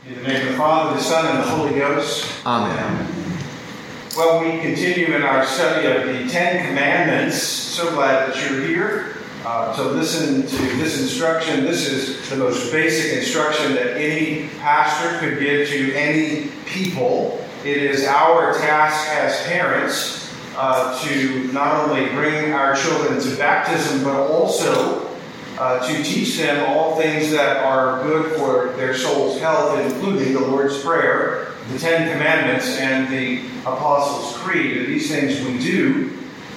In the name of the Father, the Son, and the Holy Ghost. Amen. Well, we continue in our study of the Ten Commandments. So glad that you're here to listen to this instruction. This is the most basic instruction that any pastor could give to any people. It is our task as parents to not only bring our children to baptism, but also to teach them all things that are good for their soul's health, including the Lord's Prayer, the Ten Commandments, and the Apostles' Creed. These things we do.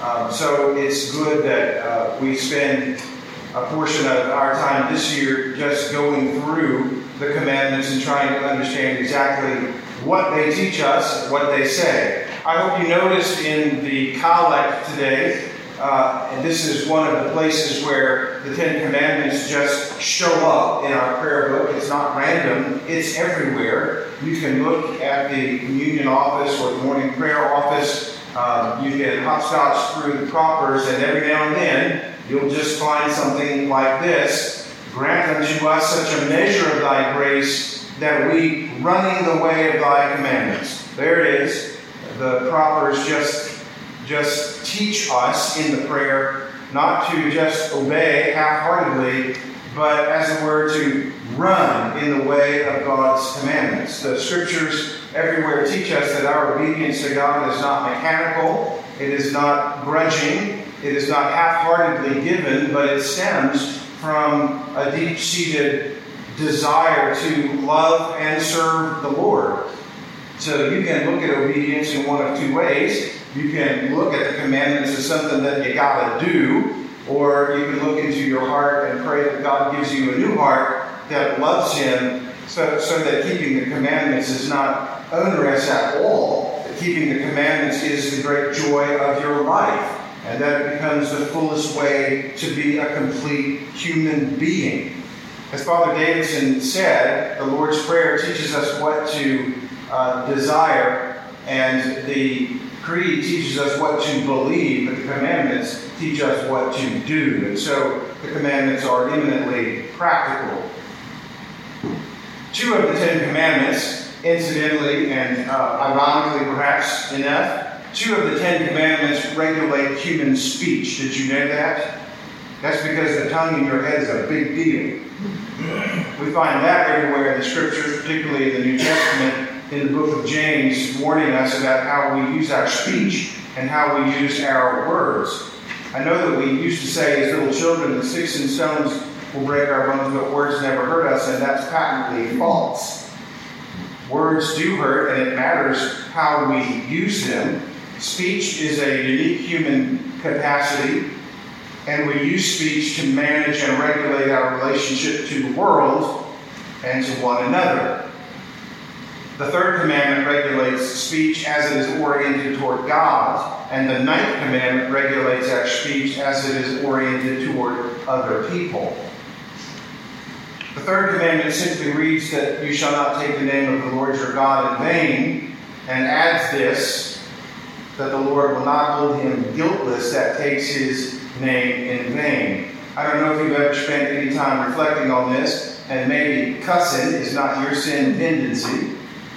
So it's good that we spend a portion of our time this year just going through the commandments and trying to understand exactly what they teach us, what they say. I hope you noticed in the collect today, and this is one of the places where the Ten Commandments just show up in our prayer book. It's not random. It's everywhere. You can look at the communion office or the morning prayer office. You can hopscotch through the propers, and every now and then you'll just find something like this. Grant unto us such a measure of thy grace that we, running the way of thy commandments. There it is. The propers just teach us in the prayer not to just obey half-heartedly, but as it were to run in the way of God's commandments. The scriptures everywhere teach us that our obedience to God is not mechanical, it is not grudging, it is not half-heartedly given, but it stems from a deep-seated desire to love and serve the Lord. So you can look at obedience in one of two ways. You can look at the commandments as something that you gotta do, or you can look into your heart and pray that God gives you a new heart that loves Him, so that keeping the commandments is not onerous at all. That keeping the commandments is the great joy of your life, and that it becomes the fullest way to be a complete human being. As Father Davidson said, the Lord's Prayer teaches us what to desire, and the Creed teaches us what to believe, but the commandments teach us what to do. And so the commandments are eminently practical. Two of the Ten Commandments, incidentally and ironically perhaps enough, two of the Ten Commandments regulate human speech. Did you know that? That's because the tongue in your head is a big deal. We find that everywhere in the Scriptures, particularly in the New Testament, in the book of James, warning us about how we use our speech and how we use our words. I know that we used to say as little children that sticks and stones will break our bones, but words never hurt us, and that's patently false. Words do hurt, and it matters how we use them. Speech is a unique human capacity, and we use speech to manage and regulate our relationship to the world and to one another. The third commandment regulates speech as it is oriented toward God, and the ninth commandment regulates our speech as it is oriented toward other people. The third commandment simply reads that you shall not take the name of the Lord your God in vain, and adds this, that the Lord will not hold him guiltless that takes his name in vain. I don't know if you've ever spent any time reflecting on this, and maybe cussing is not your sin tendency.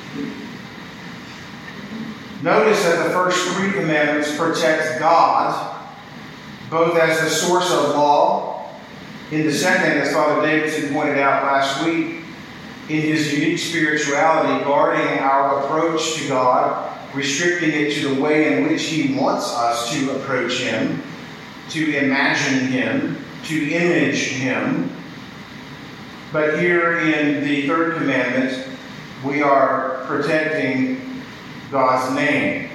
Notice that the first three commandments protect God, both as the source of law. In the second, as Father Davidson pointed out last week, in his unique spirituality, guarding our approach to God, restricting it to the way in which He wants us to approach Him, to imagine Him, to image Him. But here in the third commandment, we are protecting God's name.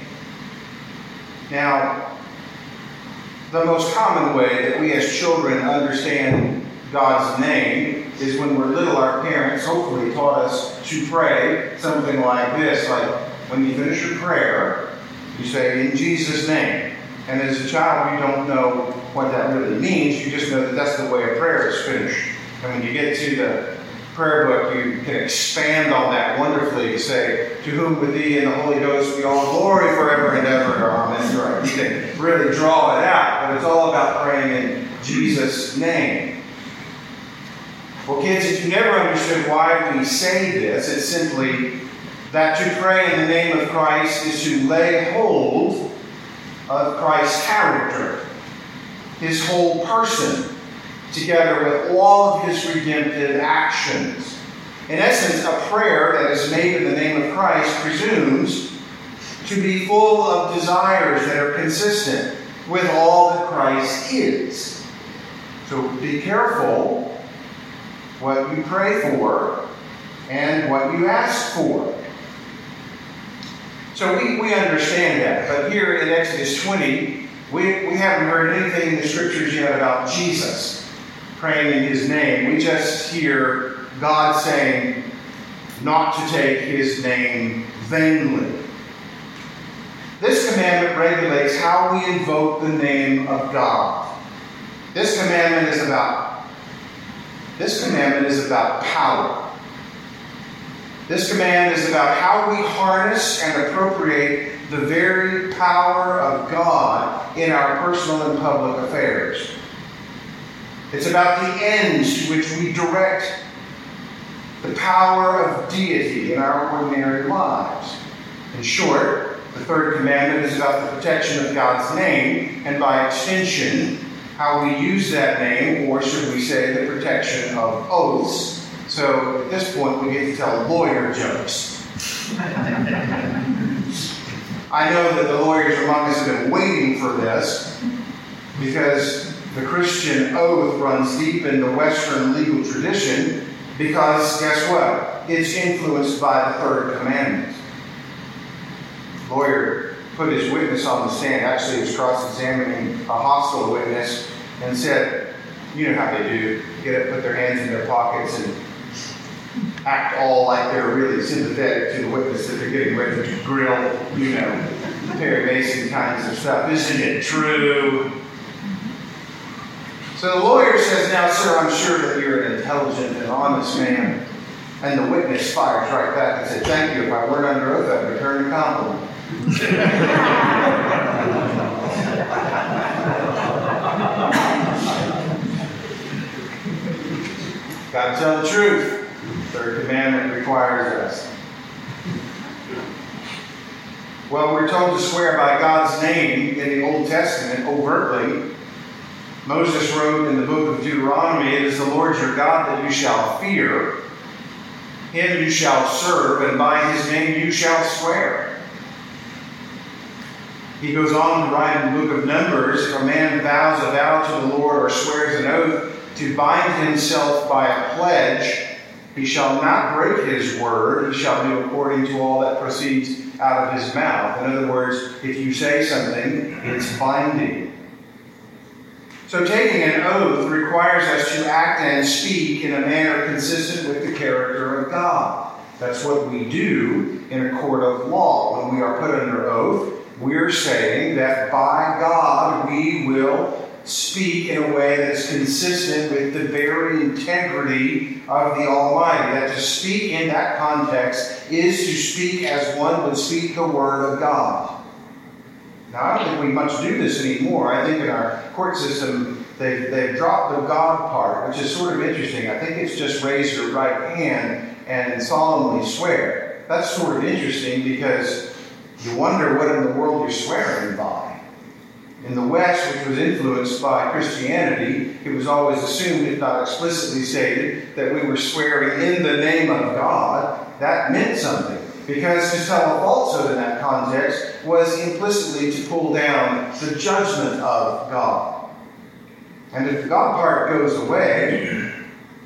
Now, the most common way that we as children understand God's name is when we're little, our parents hopefully taught us to pray something like this. Like when you finish your prayer, you say, in Jesus' name. And as a child, you don't know what that really means. You just know that that's the way a prayer is finished. And when you get to the prayer book, you can expand on that wonderfully. Say, to whom with thee and the Holy Ghost be all glory forever and ever. Amen. Right. You can really draw it out, but it's all about praying in Jesus' name. Well, kids, if you never understood why we say this, it's simply that to pray in the name of Christ is to lay hold of Christ's character, his whole person, together with all of his redemptive actions. In essence, a prayer that is made in the name of Christ presumes to be full of desires that are consistent with all that Christ is. So be careful what you pray for and what you ask for. So we understand that. But here in Exodus 20, we haven't heard anything in the Scriptures yet about Jesus praying in his name. We just hear God saying not to take his name vainly. This commandment regulates how we invoke the name of God. This commandment is about power. This command is about how we harness and appropriate the very power of God in our personal and public affairs. It's about the ends to which we direct the power of deity in our ordinary lives. In short, the third commandment is about the protection of God's name, and by extension, how we use that name, or should we say the protection of oaths. So at this point, we get to tell lawyer jokes. I know that the lawyers among us have been waiting for this, because the Christian oath runs deep in the Western legal tradition, because guess what? It's influenced by the third commandment. The lawyer put his witness on the stand. Actually, he was cross-examining a hostile witness and said, you know how they do, put their hands in their pockets and act all like they're really sympathetic to the witness that they're getting ready to grill, Perry Mason kinds of stuff. Isn't it true? So the lawyer says, now, sir, I'm sure that you're an intelligent and honest man. And the witness fires right back and said, thank you. If I weren't under oath, I'd return the compliment. Got to tell the truth. The third commandment requires us. Well, we're told to swear by God's name in the Old Testament overtly. Moses wrote in the book of Deuteronomy, it is the Lord your God that you shall fear. Him you shall serve, and by his name you shall swear. He goes on to write in the book of Numbers, if a man vows a vow to the Lord or swears an oath to bind himself by a pledge, he shall not break his word. He shall do according to all that proceeds out of his mouth. In other words, if you say something, it's binding. So taking an oath requires us to act and speak in a manner consistent with the character of God. That's what we do in a court of law. When we are put under oath, we're saying that by God we will speak in a way that's consistent with the very integrity of the Almighty. That to speak in that context is to speak as one would speak the Word of God. Now, I don't think we much do this anymore. I think in our court system, they've dropped the God part, which is sort of interesting. I think it's just raise your right hand and solemnly swear. That's sort of interesting because you wonder what in the world you're swearing by. In the West, which was influenced by Christianity, it was always assumed, if not explicitly stated, that we were swearing in the name of God. That meant something. Because to tell a falsehood in that context was implicitly to pull down the judgment of God. And if the God part goes away,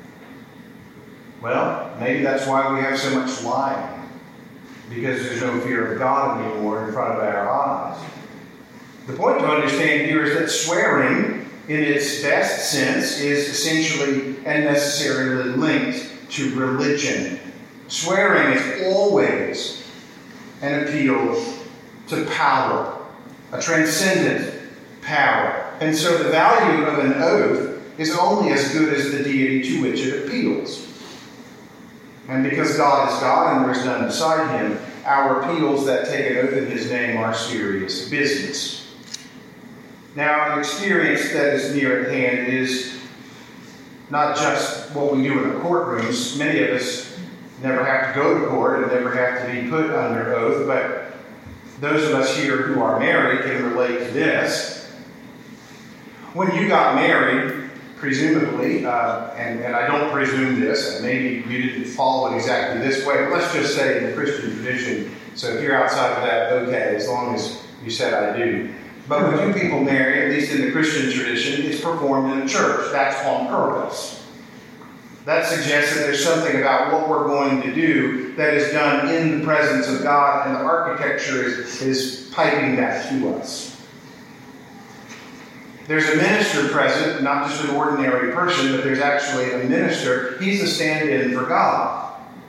well, maybe that's why we have so much lying. Because there's no fear of God anymore in front of our eyes. The point to understand here is that swearing, in its best sense, is essentially and necessarily linked to religion. Swearing is always an appeal to power, a transcendent power. And so the value of an oath is only as good as the deity to which it appeals. And because God is God and there is none beside him, our appeals that take an oath in his name are serious business. Now, an experience that is near at hand is not just what we do in the courtrooms. Many of us never have to go to court and never have to be put under oath, but those of us here who are married can relate to this. When you got married, presumably, and I don't presume this, and maybe you didn't follow it exactly this way, but let's just say in the Christian tradition, so if you're outside of that, okay, as long as you said I do. But when two people marry, at least in the Christian tradition, it's performed in a church. That's on purpose. That suggests that there's something about what we're going to do that is done in the presence of God, and the architecture is piping that to us. There's a minister present, not just an ordinary person, but there's actually a minister. He's the stand-in for God.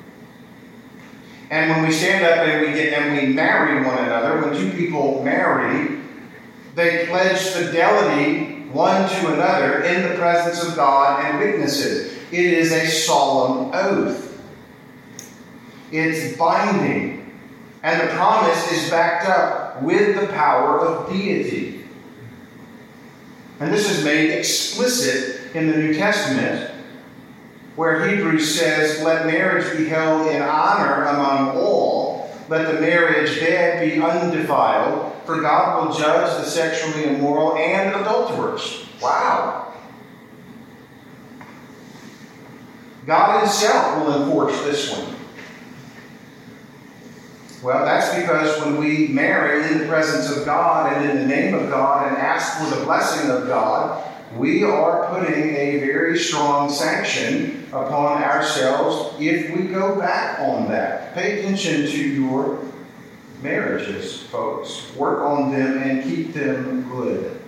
And when we stand up and we marry one another, when two people marry, they pledge fidelity one to another in the presence of God and witnesses. It is a solemn oath. It's binding. And the promise is backed up with the power of deity. And this is made explicit in the New Testament, where Hebrews says, let marriage be held in honor among all. Let the marriage bed be undefiled, for God will judge the sexually immoral and adulterers. Wow. God himself will enforce this one. Well, that's because when we marry in the presence of God and in the name of God and ask for the blessing of God, we are putting a very strong sanction upon ourselves if we go back on that. Pay attention to your marriages, folks. Work on them and keep them good.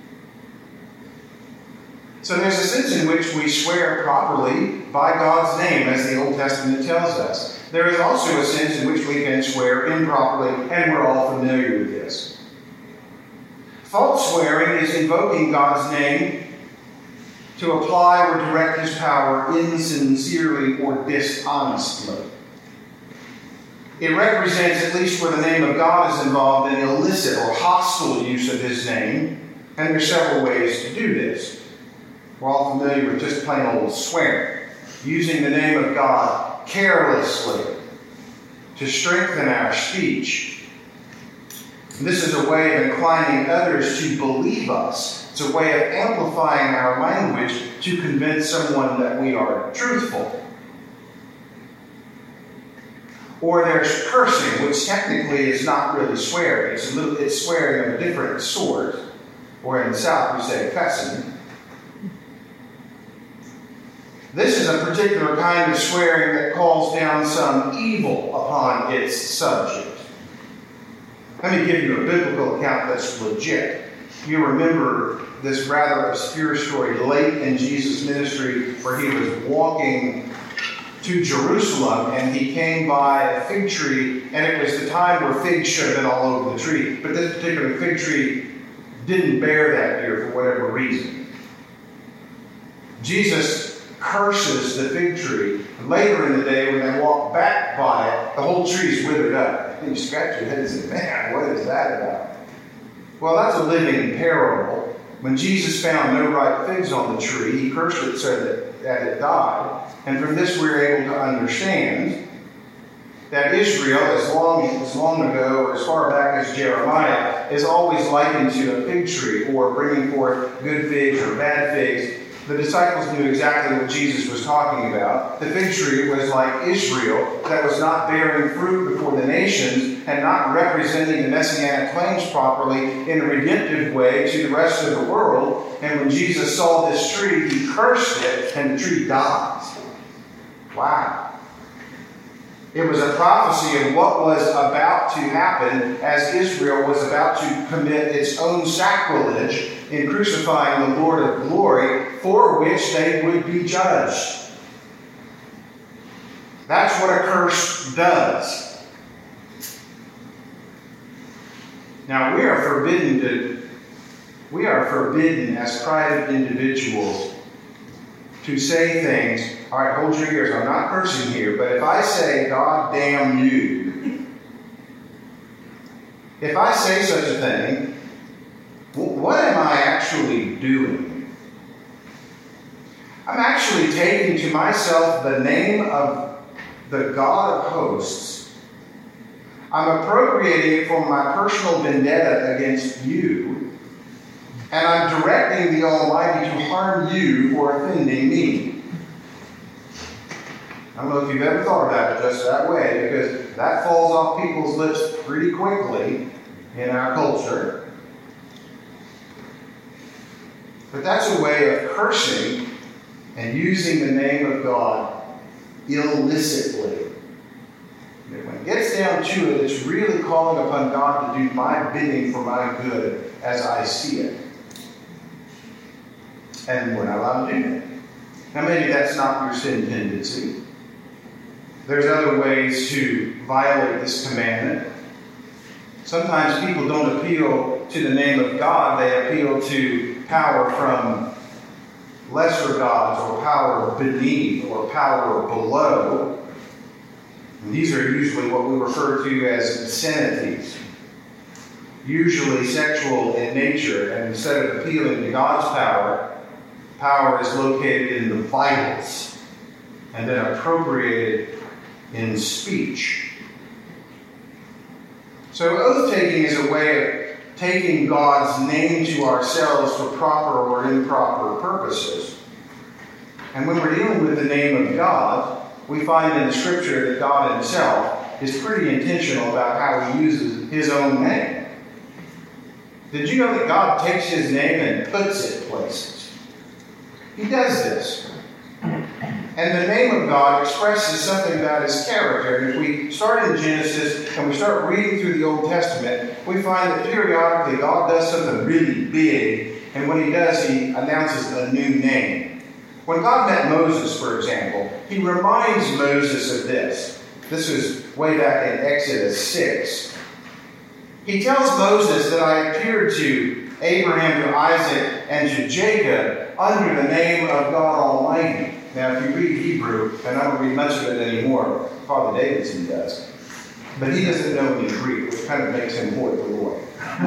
So there's a sense in which we swear properly by God's name, as the Old Testament tells us. There is also a sense in which we can swear improperly, and we're all familiar with this. False swearing is invoking God's name to apply or direct his power insincerely or dishonestly. It represents, at least where the name of God is involved, an illicit or hostile use of his name, and there's several ways to do this. We're all familiar with just plain old swearing, using the name of God carelessly to strengthen our speech. And this is a way of inclining others to believe us. It's a way of amplifying our language to convince someone that we are truthful. Or there's cursing, which technically is not really swearing. It's swearing of a different sort. Or in the South we say cussing. This is a particular kind of swearing that calls down some evil upon its subject. Let me give you a biblical account that's legit. You remember this rather obscure story late in Jesus' ministry where he was walking to Jerusalem and he came by a fig tree, and it was the time where figs should have been all over the tree. But this particular fig tree didn't bear that year for whatever reason. Jesus curses the fig tree. And later in the day, when they walk back by it, the whole tree's withered up. And you scratch your head and say, man, what is that about? Well, that's a living parable. When Jesus found no ripe figs on the tree, he cursed it so that it died. And from this we're able to understand that Israel, as long ago, or as far back as Jeremiah, is always likened to a fig tree, or bringing forth good figs or bad figs. The disciples knew exactly what Jesus was talking about. The fig tree was like Israel, that was not bearing fruit before the nations and not representing the messianic claims properly in a redemptive way to the rest of the world. And when Jesus saw this tree, he cursed it, and the tree died. Wow. It was a prophecy of what was about to happen as Israel was about to commit its own sacrilege in crucifying the Lord of glory, for which they would be judged. That's what a curse does. Now, we are forbidden as private individuals to say things. All right, hold your ears. I'm not cursing here, but if I say, God damn you, if I say such a thing, what am I actually doing? I'm actually taking to myself the name of the God of hosts. I'm appropriating it for my personal vendetta against you, and I'm directing the Almighty to harm you for offending me. I don't know if you've ever thought about it just that way, because that falls off people's lips pretty quickly in our culture. But that's a way of cursing and using the name of God illicitly. When it gets down to it, it's really calling upon God to do my bidding for my good as I see it. And we're not allowed to do that. Now, maybe that's not your sin tendency. There's other ways to violate this commandment. Sometimes people don't appeal to the name of God. They appeal to power from lesser gods, or power beneath, or power below. And these are usually what we refer to as obscenities, usually sexual in nature. And instead of appealing to God's power, power is located in the vitals and then appropriated in speech. So oath-taking is a way of taking God's name to ourselves for proper or improper purposes. And when we're dealing with the name of God, we find in the Scripture that God himself is pretty intentional about how he uses his own name. Did you know that God takes his name and puts it places? He does this. And the name of God expresses something about his character. And if we start in Genesis and we start reading through the Old Testament, we find that periodically God does something really big. And when he does, he announces a new name. When God met Moses, for example, he reminds Moses of this. This is way back in Exodus 6. He tells Moses that I appeared to Abraham, to Isaac, and to Jacob under the name of God Almighty. Now, if you read Hebrew, and I don't read much of it anymore, Father Davidson does, but he doesn't know any Greek, which kind of makes him hoi polloi.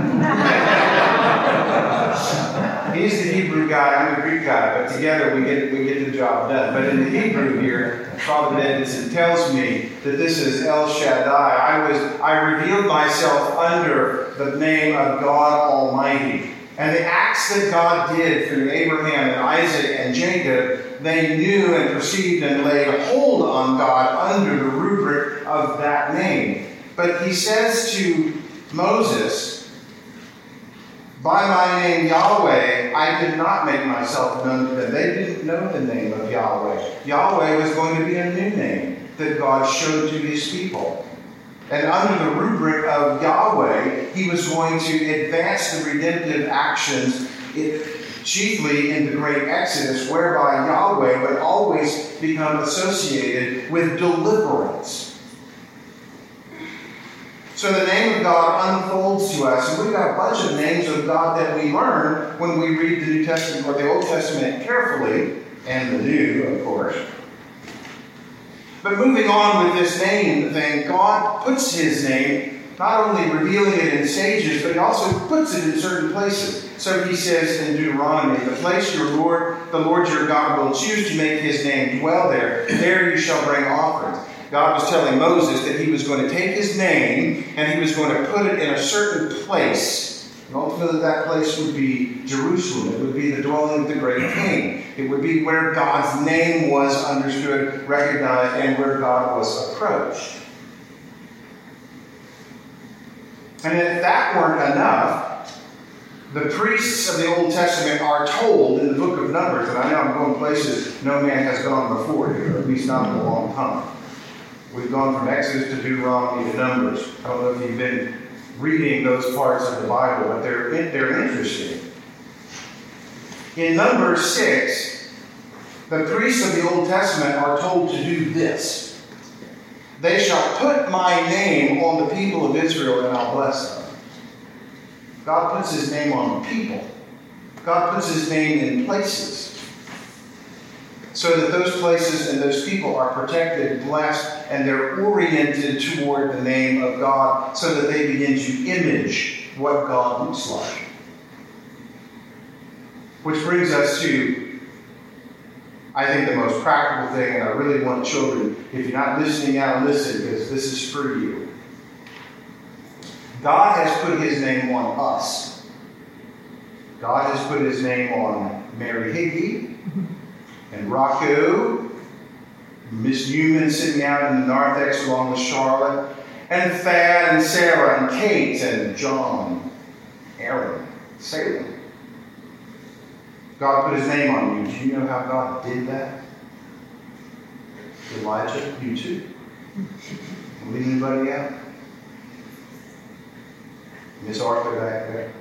He's the Hebrew guy, I'm the Greek guy, but together we get the job done. But in the Hebrew here, Father Davidson tells me that this is El Shaddai. I revealed myself under the name of God Almighty. And the acts that God did through Abraham and Isaac and Jacob, they knew and perceived and laid hold on God under the rubric of that name. But he says to Moses, by my name Yahweh, I did not make myself known to them. They didn't know the name of Yahweh. Yahweh was going to be a new name that God showed to his people. And under the rubric of Yahweh, he was going to advance the redemptive actions, chiefly in the great Exodus, whereby Yahweh would always become associated with deliverance. So the name of God unfolds to us, and we've got a bunch of names of God that we learn when we read the New Testament or the Old Testament carefully, and the New, of course. But moving on with this name thing, God puts his name, not only revealing it in stages, but he also puts it in certain places. So he says in Deuteronomy, the place the Lord your God will choose to make his name dwell there, there you shall bring offerings. God was telling Moses that he was going to take his name and he was going to put it in a certain place. And ultimately that place would be Jerusalem. It would be the dwelling of the great king. It would be where God's name was understood, recognized, and where God was approached. And if that weren't enough, the priests of the Old Testament are told in the book of Numbers, and I know I'm going places no man has gone before here, at least not in a long time. We've gone from Exodus to Deuteronomy to Numbers. I don't know if you've been reading those parts of the Bible, but they're interesting. In Numbers 6, the priests of the Old Testament are told to do this. They shall put my name on the people of Israel and I'll bless them. God puts his name on people. God puts his name in places, so that those places and those people are protected, blessed, and they're oriented toward the name of God so that they begin to image what God looks like. Which brings us to I think the most practical thing, and I really want children, if you're not listening now, listen, because this is for you. God has put his name on us. God has put his name on Mary Higgy and Rocco, Miss Newman sitting out in the narthex along with Charlotte, and Thad and Sarah and Kate and John, Aaron, Salem. God put his name on you. Do you know how God did that? Elijah, you too. Leave anybody out? Miss Arthur back there.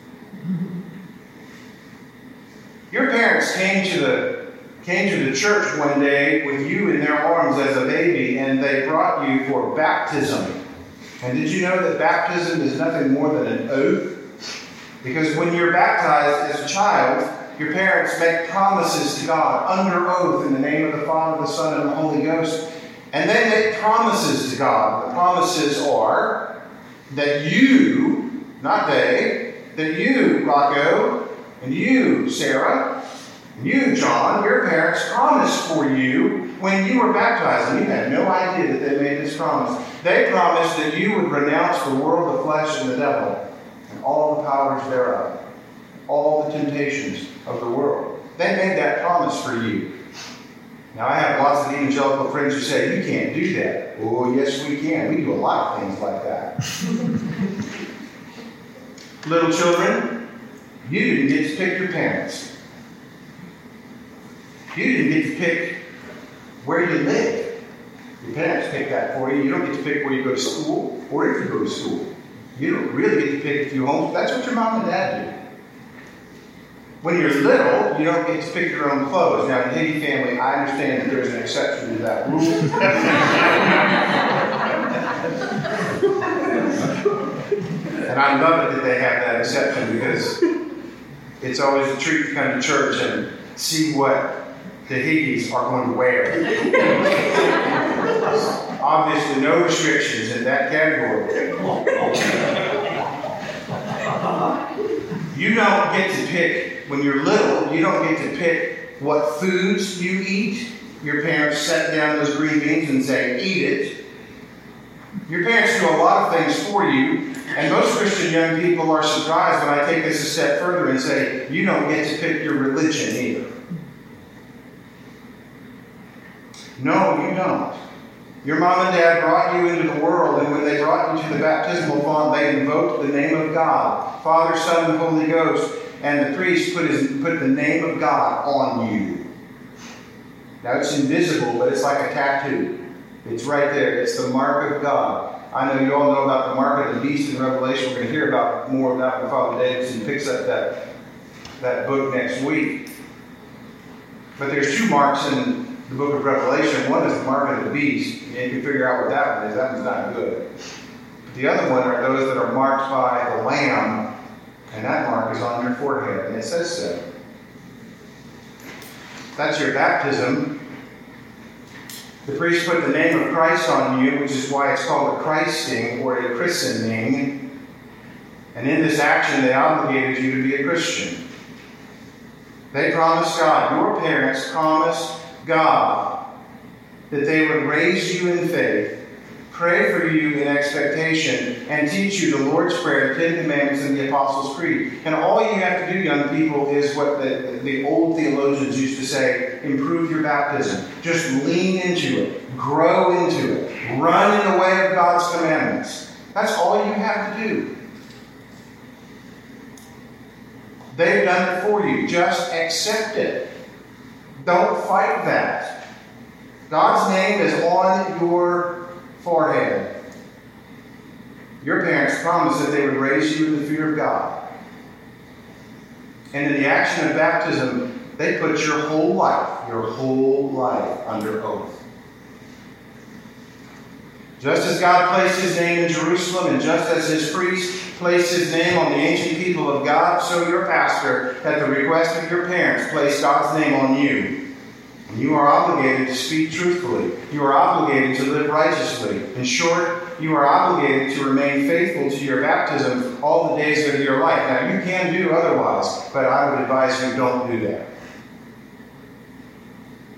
Your parents came to the church one day with you in their arms as a baby, and they brought you for baptism. And did you know that baptism is nothing more than an oath? Because when you're baptized as a child, your parents make promises to God under oath in the name of the Father, the Son, and the Holy Ghost. And they make promises to God. The promises are that you, not they, that you, Rocco, and you, Sarah, and you, John, your parents promised for you when you were baptized. And you had no idea that they made this promise. They promised that you would renounce the world, the flesh, and the devil, and all the powers thereof, all the temptations of the world. They made that promise for you. Now, I have lots of evangelical friends who say, you can't do that. Oh, yes, we can. We do a lot of things like that. Little children, you didn't get to pick your parents. You didn't get to pick where you live. Your parents pick that for you. You don't get to pick where you go to school or if you go to school. You don't really get to pick if you home. That's what your mom and dad do. When you're little, you don't get to pick your own clothes. Now, in the Higgy family, I understand that there's an exception to that rule. And I love it that they have that exception, because it's always a treat to come to church and see what the Higgies are going to wear. Obviously, no restrictions in that category. You don't get to pick. When you're little, you don't get to pick what foods you eat. Your parents set down those green beans and say, eat it. Your parents do a lot of things for you, and most Christian young people are surprised when I take this a step further and say, you don't get to pick your religion either. No, you don't. Your mom and dad brought you into the world, and when they brought you to the baptismal font, they invoked the name of God, Father, Son, and Holy Ghost. And the priest put the name of God on you. Now, it's invisible, but it's like a tattoo. It's right there. It's the mark of God. I know you all know about the mark of the beast in Revelation. We're going to hear about more of that when Father Davidson picks up that book next week. But there's two marks in the book of Revelation. One is the mark of the beast. And you can figure out what that one is. That one's not good. But the other one are those that are marked by the Lamb. And that mark is on your forehead, and it says so. That's your baptism. The priest put the name of Christ on you, which is why it's called a christing or a christening. And in this action, they obligated you to be a Christian. They promised God, your parents promised God, that they would raise you in faith, pray for you in expectation, and teach you the Lord's Prayer, the Ten Commandments, and the Apostles' Creed. And all you have to do, young people, is what the old theologians used to say, improve your baptism. Just lean into it. Grow into it. Run in the way of God's commandments. That's all you have to do. They've done it for you. Just accept it. Don't fight that. God's name is on your forehead. Your parents promised that they would raise you in the fear of God. And in the action of baptism, they put your whole life under oath. Just as God placed his name in Jerusalem, and just as his priest placed his name on the ancient people of God, so your pastor, at the request of your parents, placed God's name on you. And you are obligated to speak truthfully. You are obligated to live righteously. In short, you are obligated to remain faithful to your baptism all the days of your life. Now, you can do otherwise, but I would advise you don't do that.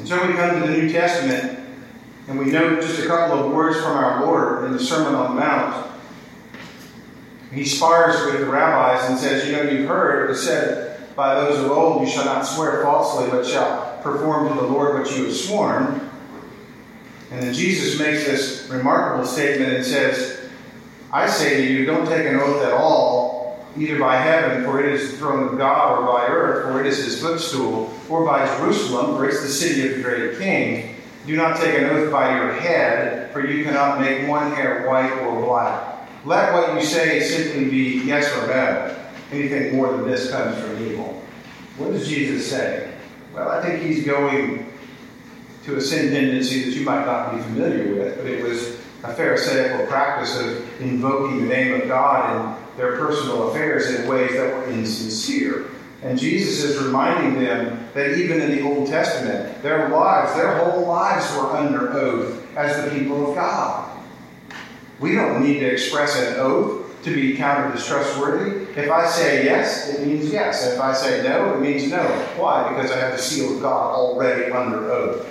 And so we come to the New Testament, and we note just a couple of words from our Lord in the Sermon on the Mount. He spars with the rabbis and says, you've heard it was said by those of old, you shall not swear falsely, but shall perform to the Lord what you have sworn. And then Jesus makes this remarkable statement and says, I say to you, don't take an oath at all, either by heaven, for it is the throne of God, or by earth, for it is his footstool, or by Jerusalem, for it's the city of the great king. Do not take an oath by your head, for you cannot make one hair white or black. Let what you say simply be yes or no. Anything more than this comes from evil. What does Jesus say? Well, I think he's going to a sin tendency that you might not be familiar with, but it was a Pharisaical practice of invoking the name of God in their personal affairs in ways that were insincere. And Jesus is reminding them that even in the Old Testament, their whole lives were under oath as the people of God. We don't need to express an oath to be counted as trustworthy. If I say yes, it means yes. If I say no, it means no. Why? Because I have the seal of God already under oath.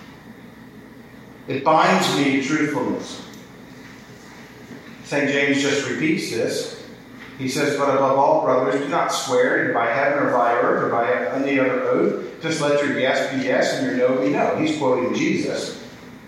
It binds me to truthfulness. St. James just repeats this. He says, but above all, brothers, do not swear either by heaven or by earth or by any other oath. Just let your yes be yes and your no be no. He's quoting Jesus.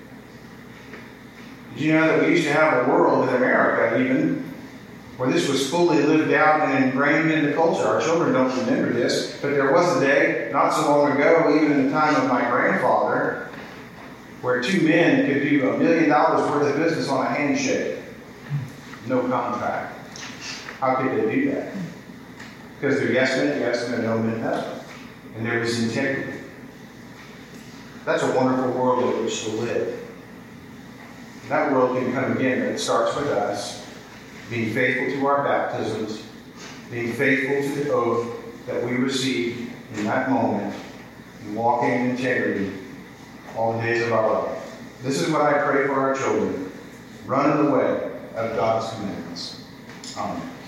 Did you know that we used to have a world in America even where this was fully lived out and ingrained in the culture? Our children don't remember this, but there was a day, not so long ago, even in the time of my grandfather, where two men could do $1 million worth of business on a handshake. No contract. How could they do that? Because their yes meant yes and their no meant no. And there was integrity. That's a wonderful world in which to live. That world can come again, but it starts with us being faithful to our baptisms, being faithful to the oath that we received in that moment, and walking in integrity all the days of our life. This is what I pray for our children. Run in the way of God's commandments. Amen.